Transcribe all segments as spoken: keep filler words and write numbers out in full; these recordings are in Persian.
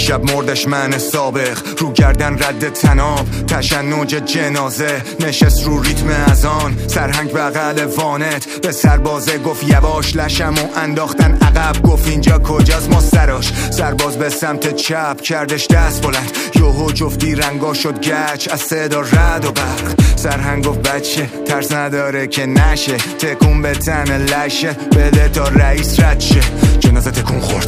دیشب مردش من سابق، رو گردن رد تناب تشنج جنازه، نشست رو ریتم اذان سرهنگ بغل وانت، به سربازه گفت یواش، لشم و انداختن عقب، گفت اینجا کجاست ما سراش، سرباز به سمت چپ کردش دست بلند، یوهو جفتی رنگا شد گچ از صدا رد و برق، سرهنگ گفت بچه ترس نداره که نشه، تکون به تن لشه بده تا رئیس رد شه، جنازه تکون خورد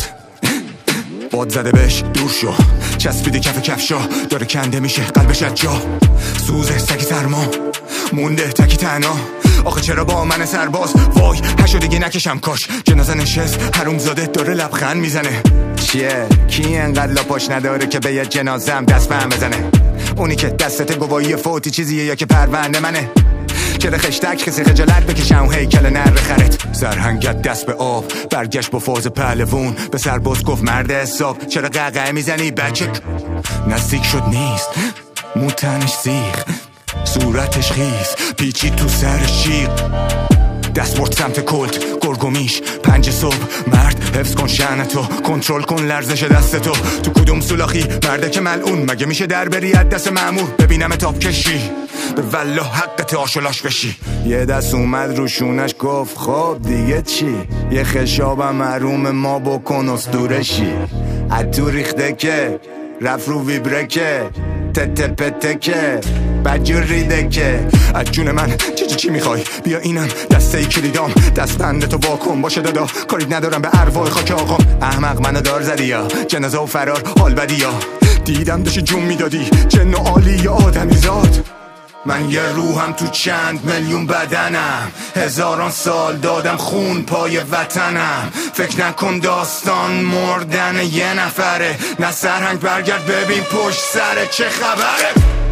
باد زده بهش دور شو، چسبیده کف کفشا داره کنده میشه قلبش از جا، سوزه سکی سرما مونده تکی تنها، آخه چرا با من سرباز وای هشو دیگه نکشم کاش، جنازه نشست حروم زاده داره لبخند میزنه، چیه کی انقدر لاپاش نداره که به یه جنازه هم دست بهم بزنه، اونی که دستت گواهی فوتی چیزیه یا که پرونده منه، چرا خشتک کسی خجالت بکشم و هیکل نر خرت، سرهنگت دست به آب برگشت با فاز پهلوون، به سرباز گفت مرد حساب چرا قهقه میزنی بچه، نزدیک شد نیست موتنش سیخ، صورتش خیز پیچی تو سر شیر، دست برد سمت کلت گرگومیش پنج صبح، مرد حفظ کن شأنتو کنترل کن لرزش دستتو، تو کدوم سولاخی مرده که ملعون، مگه میشه در بری از دست مأمور، ببینم تاب کشی به والله حقت آشولاش بشی، یه دست اومد روشونش گفت خب دیگه چی، یه خشابم محروم ما بکن اسطورشی، اتو ریخته که رفت رو ویبره که تته پته که بدجور ریده که، از جون من چی چی چی میخوای بیا اینم دسته کلیدام، دست بنده تو واکن باشه دادا، کاری ندارم به ارواح خاک آقام، احمق منو دار زدی یا جنازه و فرار حال بدی یا دیدم داشتی جون میدادی جن و عالی یا آدمی زاد، من یه روحم تو چند میلیون بدنم، هزاران سال دادم خون پای وطنم، فکر نکن داستان مردن یه نفره، نه سرهنگ برگرد ببین پشت سر چه خبره.